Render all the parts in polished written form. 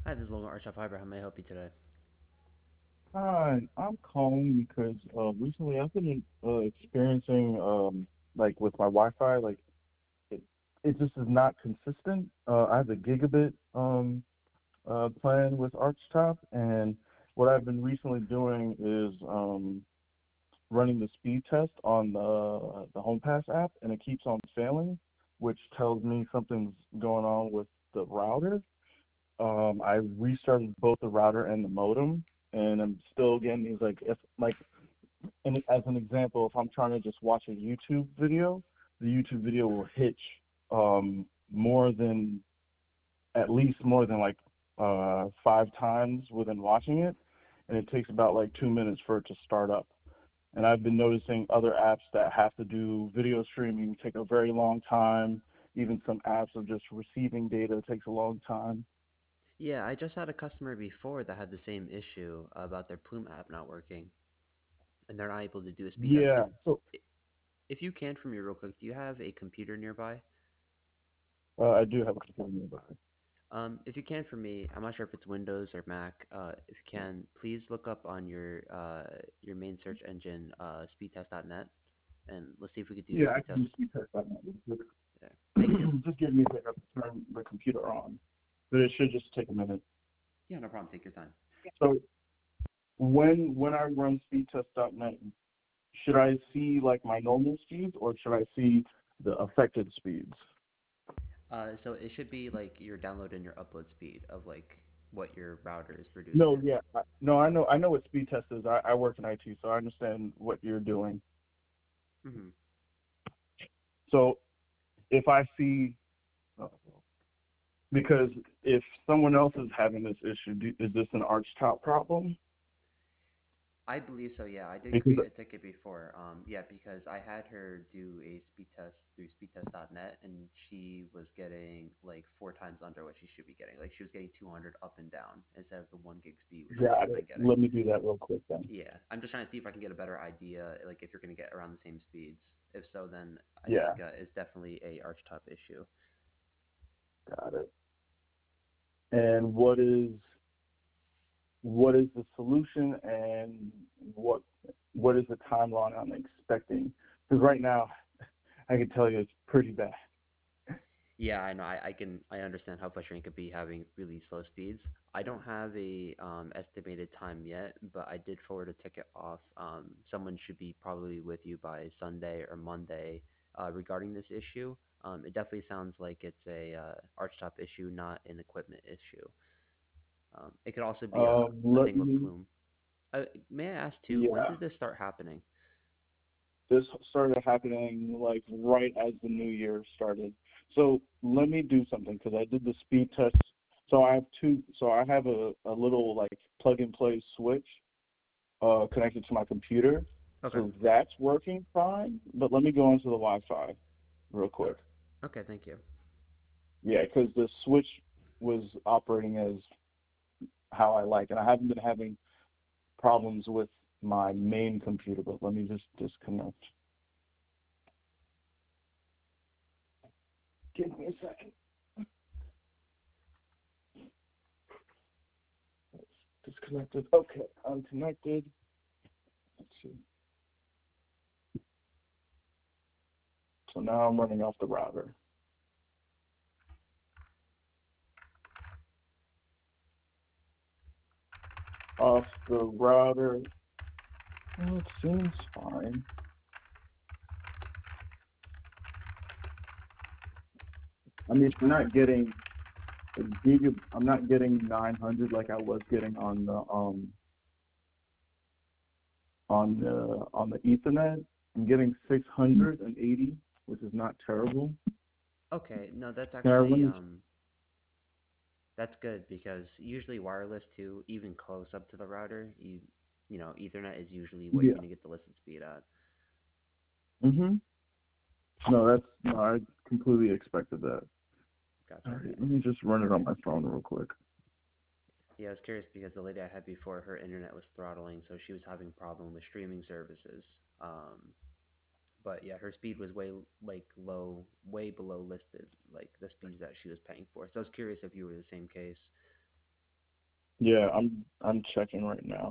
Hi, this is Logan Archop Fiber. How may I help you today? Hi, I'm calling because recently I've been experiencing like with my Wi-Fi, like it it just is not consistent. I have a gigabit plan with Archtop, and what I've been recently doing is running the speed test on the HomePass app, and it keeps on failing, which tells me something's going on with the router. I restarted both the router and the modem, and I'm still getting these like if like and as an example, if I'm trying to just watch a YouTube video, the YouTube video will hitch more than at least more than like 5 times within watching it, and it takes about like 2 minutes for it to start up. And I've been noticing other apps that have to do video streaming take a very long time. Even some apps of just receiving data takes a long time. Yeah, I just had a customer before that had the same issue about their Plume app not working, and they're not able to do a speed test. Yeah. So If you can, for me, real quick, do you have a computer nearby? I do have a computer nearby. If you can, for me, I'm not sure if it's Windows or Mac. If you can, please look up on your main search engine, speedtest.net, and let's see if we could do a Yeah, I speed can do test speed test right now. there. Thank you. Just give me a second to turn the computer on. But it should just take a minute. Yeah, no problem. Take your time. So when I run speedtest.net, should I see like my normal speeds or should I see the affected speeds? So it should be like your download and your upload speed of like what your router is No, producing. yeah, no, I know what speed test is. I work in IT, so I understand what you're doing. Mm-hmm. So if I see, uh, because if someone else is having this issue, is this an arch top problem? I believe so, yeah. I did Because create a ticket before. Yeah, because I had her do a speed test through speedtest.net and she was getting like four times under what she should be getting. Like she was getting 200 up and down instead of the 1 gig speed, which she should got have been it. getting. Let me do that real quick then. Yeah, I'm just trying to see if I can get a better idea, like if you're going to get around the same speeds. If so, then I Yeah, think it's definitely a archtop issue. got it. And what is the solution and what what is the timeline I'm expecting? Because right now, I can tell you it's pretty bad. Yeah, I know. I understand how frustrating it could be having really slow speeds. I don't have a estimated time yet, but I did forward a ticket off. Someone should be probably with you by Sunday or Monday regarding this issue. It definitely sounds like it's a archtop issue, not an equipment issue. It could also be a Let thing with me, Plume. May I ask too, when yeah, did this start happening? this started happening like right as the new year started. So let me do something because I did the speed test. So I have two. So I have a little like plug and play switch connected to my computer. Okay. So that's working fine. But let me go into the Wi-Fi real quick. Okay. Okay. Thank you. Yeah, because the switch was operating as how I like, and I haven't been having problems with my main computer. But let me just disconnect. Give me a second. Disconnected. Okay, I'm connected. Let's see. So now I'm running off the router. Off the router. Well, it seems fine. I mean, I'm not getting I'm not getting 900 like I was getting on the Ethernet. I'm getting 680, which is not terrible. Okay. No, that's Can I actually run that's good because usually wireless too, even close up to the router, Ethernet is usually what you're Yeah. gonna get the listed speed at. Mhm. No, no, I completely expected that. All Gotcha. right, Okay. let me just run it on my phone real quick. Yeah, I was curious because the lady I had before, her internet was throttling, so she was having problem with streaming services. But yeah, her speed was way like low, way below listed, like the speeds that she was paying for. So I was curious if you were the same case. Yeah, I'm checking right now.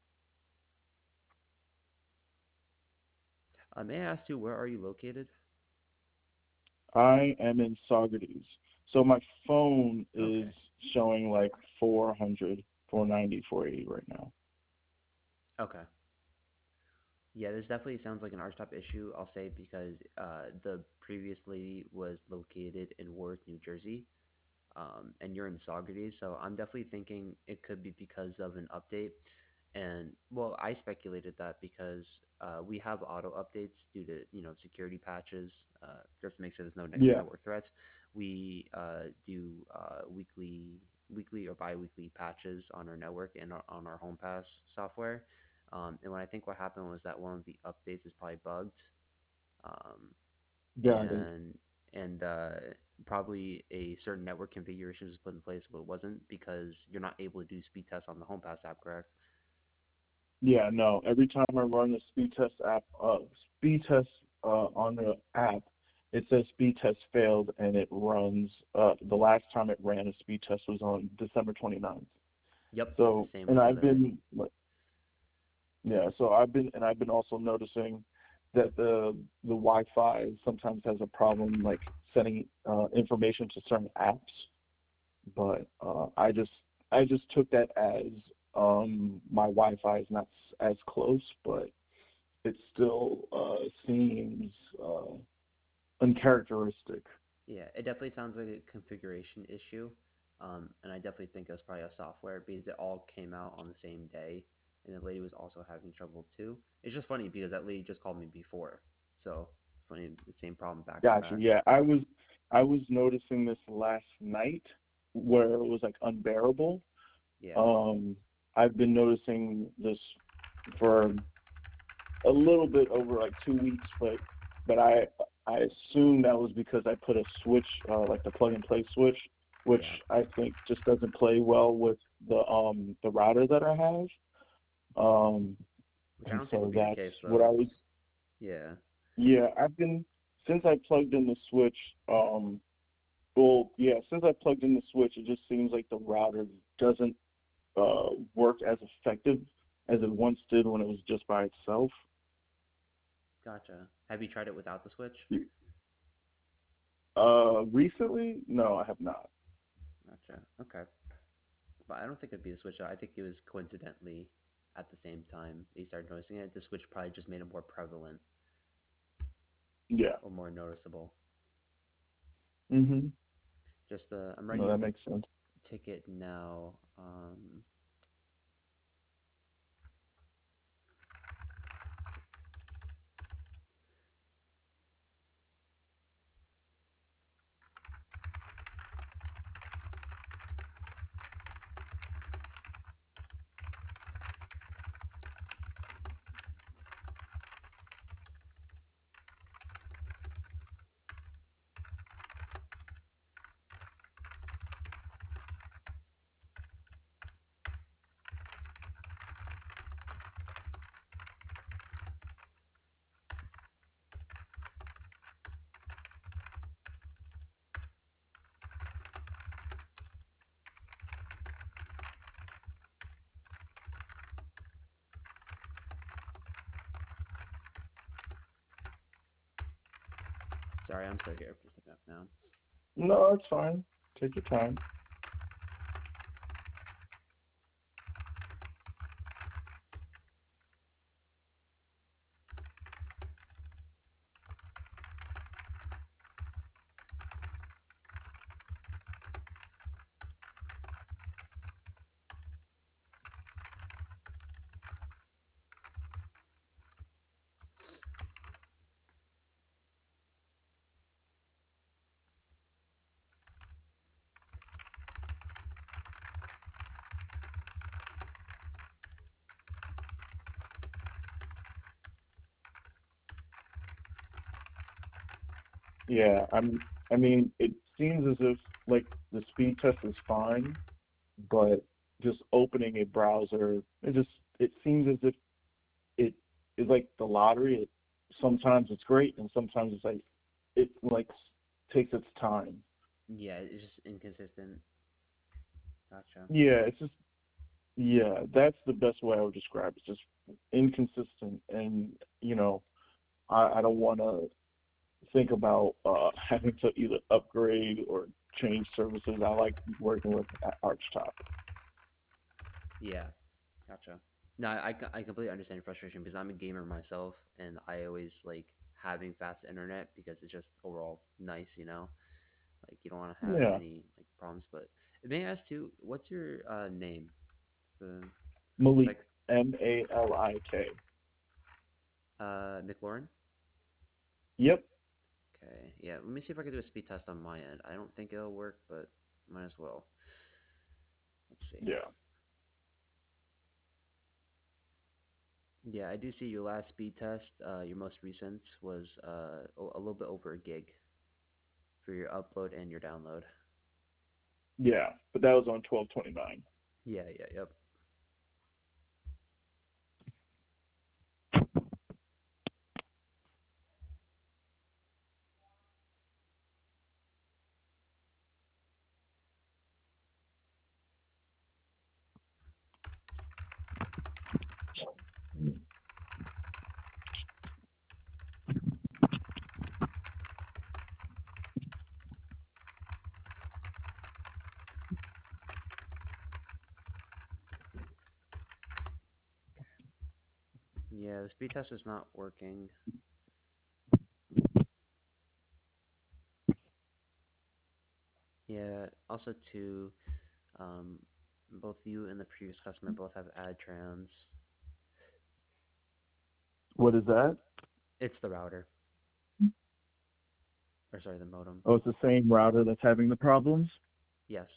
May I ask you, where are you located? I am in Saugerties. So my phone is Okay. showing like 400, 490, 480 right now. Okay. Yeah, this definitely sounds like an archtop issue. I'll say because the previous lady was located in Warwick, New Jersey, and you're in Saugerties, so I'm definitely thinking it could be because of an update. And well, I speculated that because we have auto updates due to security patches, just to make sure there's no Yeah, network threats. We do weekly or biweekly patches on our network and on our Home Pass software. And what I think what happened was that one of the updates is probably bugged, um, got it. and and probably a certain network configuration was put in place, but it wasn't because you're not able to do speed tests on the Home Pass app, correct? Yeah, no. Every time I run the speed test on the app, it says speed test failed, and it runs. The last time it ran a speed test was on December 29th. Yep, that's the So, same and issue I've that I. been, yeah. So I've been also noticing that the Wi-Fi sometimes has a problem, like sending information to certain apps. But I just took that as my Wi-Fi is not as close, but it still seems uncharacteristic. Yeah, it definitely sounds like a configuration issue, and I definitely think it was probably a software because it all came out on the same day, and the lady was also having trouble too. It's just funny because that lady just called me before, so it's funny the same problem back to Gotcha. back. Yeah, I was noticing this last night where it was like unbearable. Yeah, Um, I've been noticing this for a little bit over like 2 weeks, but I assume that was because I put a switch, like the plug and play switch, which yeah, I think just doesn't play well with the router that I have. Um, which I and don't think so would be the that's case what I though. was. Yeah, Yeah, I've been since I plugged in the switch. Well, yeah, since I plugged in the switch, it just seems like the router doesn't work as effective as it once did when it was just by itself. gotcha. Have you tried it without the switch? Recently, no, I have not. Gotcha. Okay. But I don't think it'd be the Switch. I think it was coincidentally at the same time they started noticing it. The Switch probably just made it more prevalent Yeah. or more noticeable. Mhm. Just I'm No, writing that this makes sense. ticket now. Sorry, I'm still here. Just looking up now. No, it's fine. Take your time. Yeah, I mean, it seems as if like the speed test is fine, but just opening a browser, it seems as if it is like the lottery. Sometimes it's great, and sometimes it's like it like takes its time. Yeah, it's just inconsistent. Gotcha. Yeah, it's just. Yeah, that's the best way I would describe it. Just inconsistent, and I don't want to think about having to either upgrade or change services. I like working with Archtop. Yeah, gotcha. No, I completely understand your frustration because I'm a gamer myself, and I always like having fast internet because it's just overall nice, you know. Like you don't want to have Yeah, any like problems. But may I ask too, what's your name? The Malik, like Malik. McLaurin. Yep. Okay, yeah. Let me see if I can do a speed test on my end. I don't think it'll work, but might as well. Let's see. Yeah. Yeah, I do see your last speed test. Your most recent was a little bit over a gig for your upload and your download. Yeah, but that was on 12/29. Yeah, yeah, yep. Yeah, the speed test is not working. Yeah, also too, um, both you and the previous customer both have ad trans. What is that? It's the router, or sorry, the modem. Oh, it's the same router that's having the problems. Yes,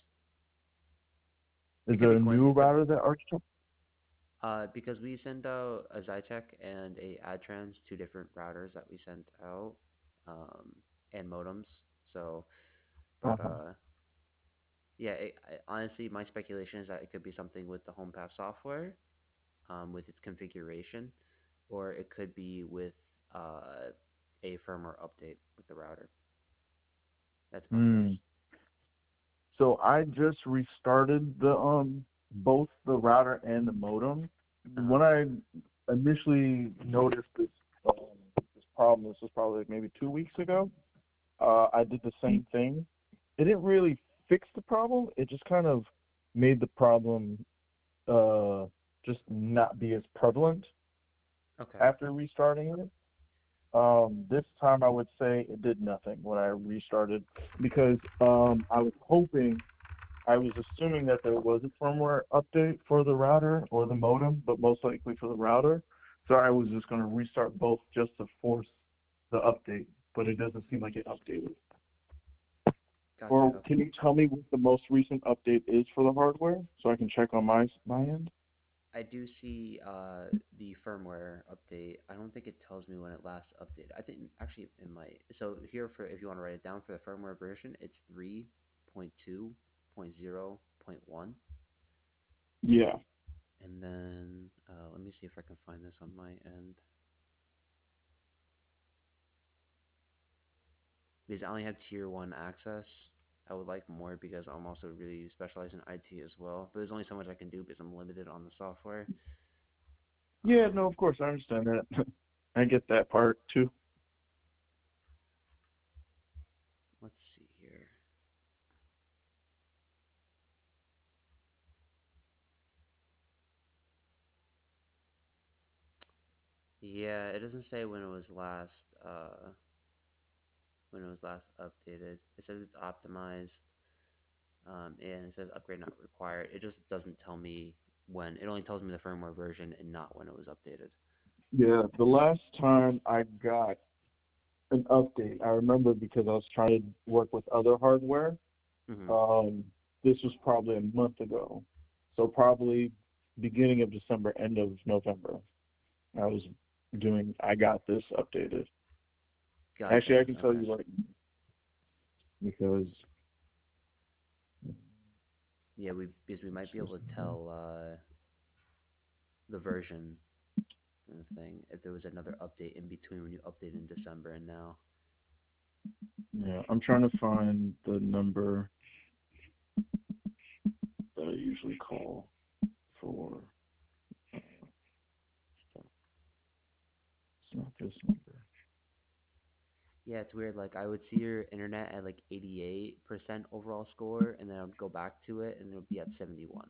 it Is could there be a new could router that Archtop? because we send out a Zytec and a AdTrans, two different routers that we sent out, um, and modems. So, but Uh-huh. yeah, honestly, my speculation is that it could be something with the HomePass software, with its configuration, or it could be with a firmware update with the router. That's my Hmm. guess. So I just restarted the both the router and the modem. Uh huh. When I initially noticed um, this problem, this was probably maybe 2 weeks ago. I did the same thing. It didn't really fix the problem. It just kind of made the problem uh, just not be as prevalent Okay. after restarting it. This time I would say it did nothing when I restarted because I was assuming that there was a firmware update for the router or the modem, but most likely for the router. So I was just going to restart both just to force the update, but it doesn't seem like it updated. Gotcha. Or can Okay. you tell me what the most recent update is for the hardware so I can check on my end? I do see the firmware update. I don't think it tells me when it last updated. I think actually it might. So here for if you want to write it down for the firmware version, it's 3.2.0.1. Yeah. And then let me see if I can find this on my end because I only have tier one access. I would like more because I'm also really specialized in IT as well. But there's only so much I can do because I'm limited on the software. Yeah, no, Um, of course I understand that. I get that part too. let's see here. Yeah, it doesn't say when it was last updated. It says it's optimized, and it says upgrade not required. It just doesn't tell me when. It only tells me the firmware version and not when it was updated. Yeah, the last time I got an update, I remember because I was trying to work with other hardware. Hmm. Um, this was probably a month ago, so probably beginning of December, end of November. I got this updated. Actually, Gotcha. I can tell Okay. you right now because Yeah, we because we might be able to tell the version and the thing if there was another update in between when you updated in December and now. yeah, I'm trying to find the number that I usually call for Yeah, it's weird. Like I would see your internet at like 88% overall score, and then I would go back to it, and it would be at 71.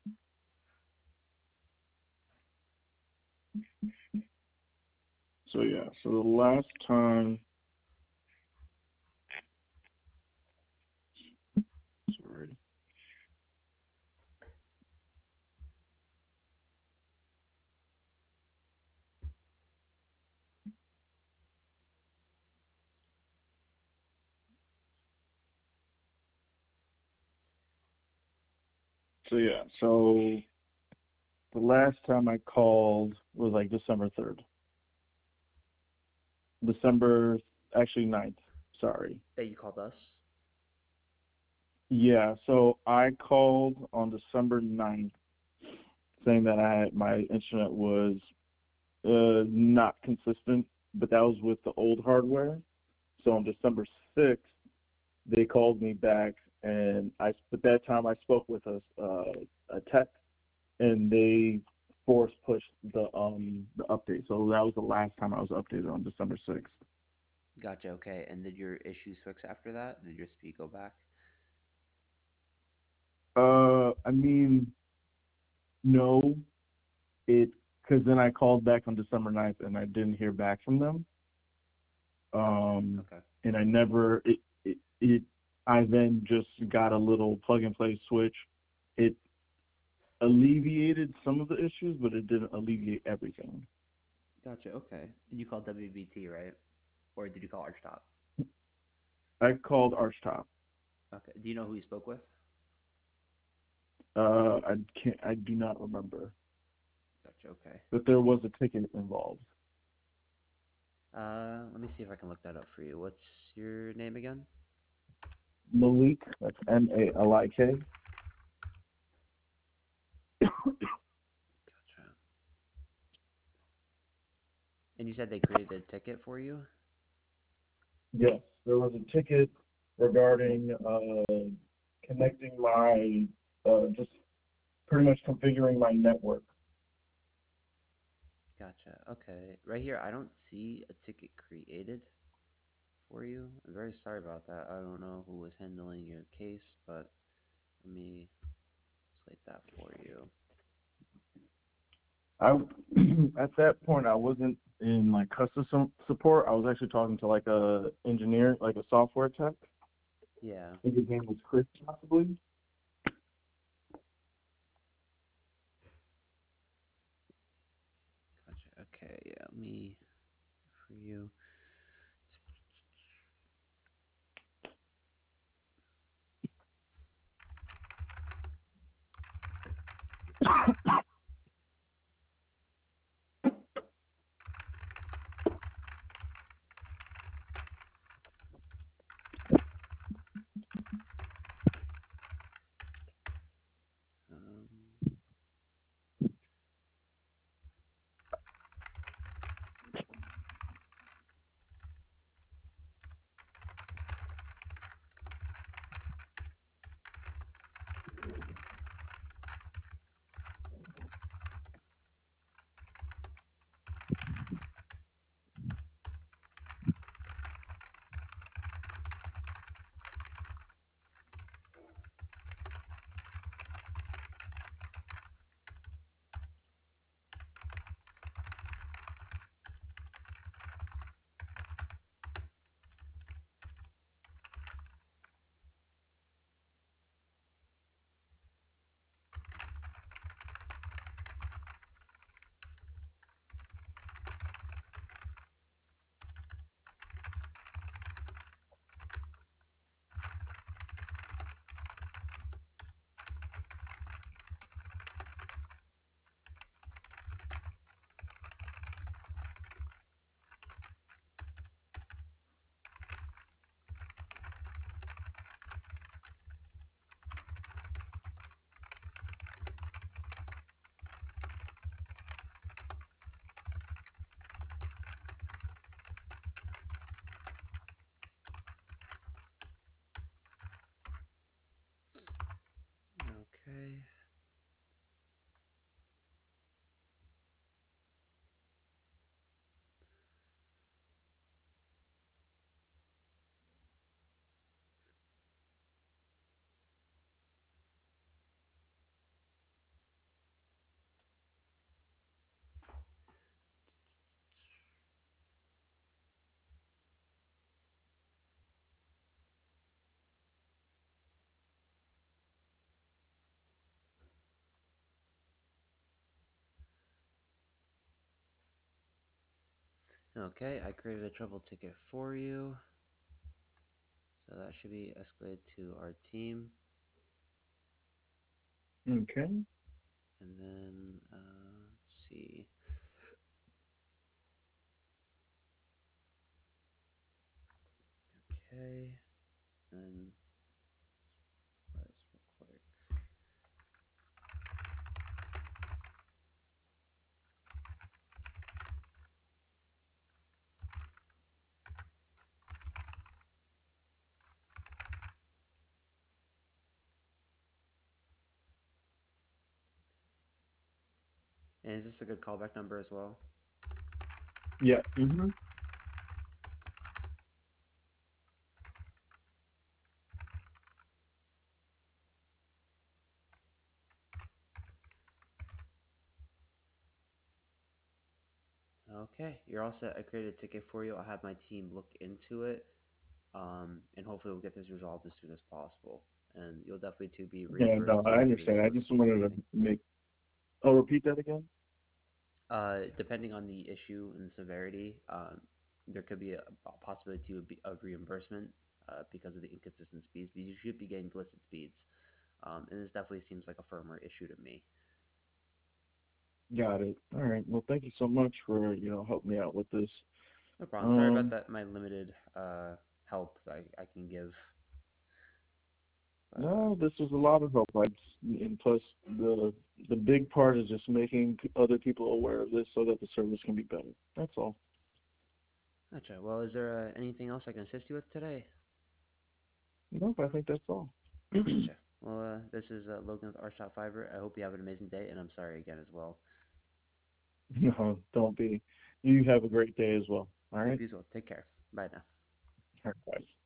So yeah, so the last time, sorry. So yeah, so the last time I called was like December 3rd. December, actually 9th, sorry. That you called us. Yeah, so I called on December 9th saying that my internet was not consistent, but that was with the old hardware. So on December 6th, they called me back, and at that time I spoke with a tech, and they force pushed the update. So that was the last time I was updated on December 6th. Gotcha. Okay. And did your issues fix after that? Did your speed go back? I mean, no, it because then I called back on December 9th and I didn't hear back from them. Gotcha. Um, Okay. and I never it I then just got a little plug and play switch. It alleviated some of the issues, but it didn't alleviate everything. Gotcha. Okay. And you called WBT, right? Or did you call Archtop? I called Archtop. Okay. Do you know who you spoke with? I do not remember, Gotcha. Okay. but there was a ticket involved. Let me see if I can look that up for you. What's your name again? Malik, that's Malik. Gotcha. And you said they created a ticket for you? Yes, there was a ticket regarding connecting my just pretty much configuring my network. Gotcha. Okay. Right here, I don't see a ticket created for you. I'm very sorry about that. I don't know who was handling your case, but let me slate that for you. I at that point I wasn't in like customer support. I was actually talking to like a engineer, like a software tech. Yeah. I think his name was Chris, possibly. Gotcha. Okay. Yeah. Let me for you. Um, Okay, I created a trouble ticket for you. So that should be escalated to our team. Okay. And then, let's see. Okay. And let's real quick. And is this a good callback number as well? Yeah. Mm-hmm. Okay, you're all set. I created a ticket for you. I'll have my team look into it, and hopefully we'll get this resolved as soon as possible. And you'll definitely to be Yeah, no, reimbursed I towards your understand. I slow just speed wanted to standing. make. Oh, repeat that again. Depending on the issue and the severity, there could be a possibility of reimbursement because of the inconsistent speeds. But you should be getting listed speeds, and this definitely seems like a firmer issue to me. Got it. All right. Well, thank you so much for helping me out with this. No problem. Sorry about Um, that. My limited help I can give, but no, this was a lot of help. And plus the big part is just making other people aware of this so that the service can be better. That's all. gotcha. Well, is there anything else I can assist you with today? Nope, I think that's all. Gotcha. Well, this is Logan with R Shot Fiber. I hope you have an amazing day, and I'm sorry again as well. No, don't be. You have a great day as well. All Yep, right. you as well. Take care. Bye now. All right. Bye.